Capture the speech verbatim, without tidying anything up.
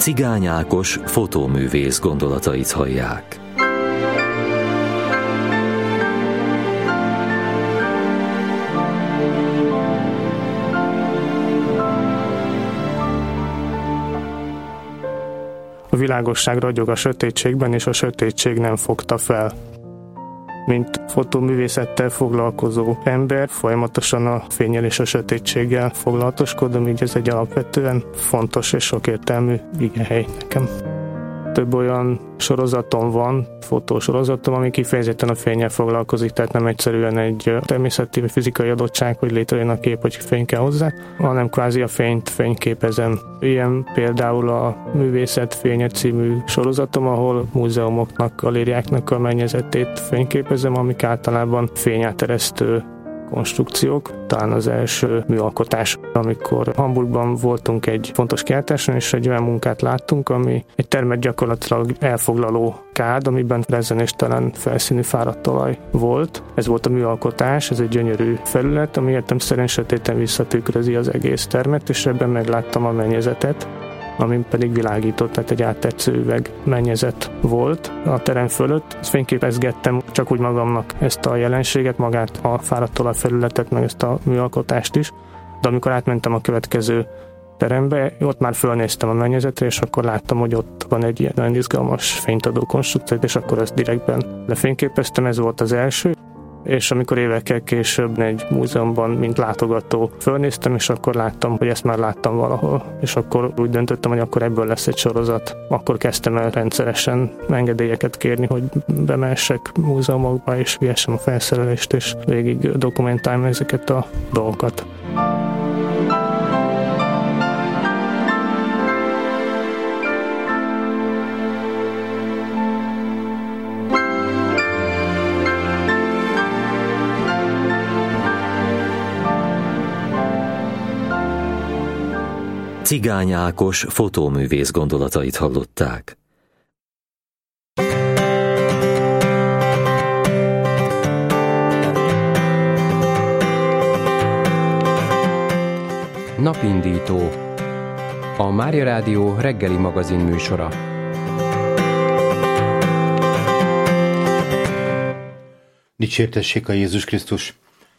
Cigány Ákos fotóművész gondolatait hallják. A világosság ragyog a sötétségben, és a sötétség nem fogta fel. Mint fotóművészettel foglalkozó ember, folyamatosan a fénnyel és a sötétséggel foglalatoskodom, így ez egy alapvetően fontos és sokértelmű igehely nekem. Több olyan sorozatom van, fotósorozatom, ami kifejezetten a fénnyel foglalkozik, tehát nem egyszerűen egy természeti vagy fizikai adottság, hogy létrejön a kép, hogy fény kell hozzá, hanem kvázi a fényt fényképezem. Ilyen például a Művészet fénye című sorozatom, ahol múzeumoknak, galériáknak a mennyezetét fényképezem, amik általában fényáteresztő konstrukciók. Talán az első műalkotás, amikor Hamburgban voltunk egy fontos kiállításon, és egy olyan munkát láttunk, ami egy termet gyakorlatilag elfoglaló kád, amiben rezzenéstelen felszínű fáradt talaj volt. Ez volt a műalkotás, ez egy gyönyörű felület, ami értelemszerűen sötéten visszatükrözi az egész termet, és ebben megláttam a mennyezetet, amin pedig világított, tehát egy áttetsző üveg mennyezet volt a terem fölött. Ezt fényképezgettem csak úgy magamnak ezt a jelenséget, magát a fáradt talajfelületet, meg ezt a műalkotást is, de amikor átmentem a következő terembe, ott már fölnéztem a mennyezetre, és akkor láttam, hogy ott van egy ilyen nagyon izgalmas fényt adó konstrukció, és akkor ezt direktben lefényképeztem, ez volt az első. És amikor évekkel később egy múzeumban, mint látogató fölnéztem, és akkor láttam, hogy ezt már láttam valahol. És akkor úgy döntöttem, hogy akkor ebből lesz egy sorozat. Akkor kezdtem el rendszeresen engedélyeket kérni, hogy bemehessek múzeumokba, és vihessem a felszerelést, és végig dokumentáljam ezeket a dolgokat. Cigány Ákos fotóművész gondolatait hallották. Napindító. A Mária Rádió reggeli magazin műsora. Dicsértessék a Jézus Krisztus!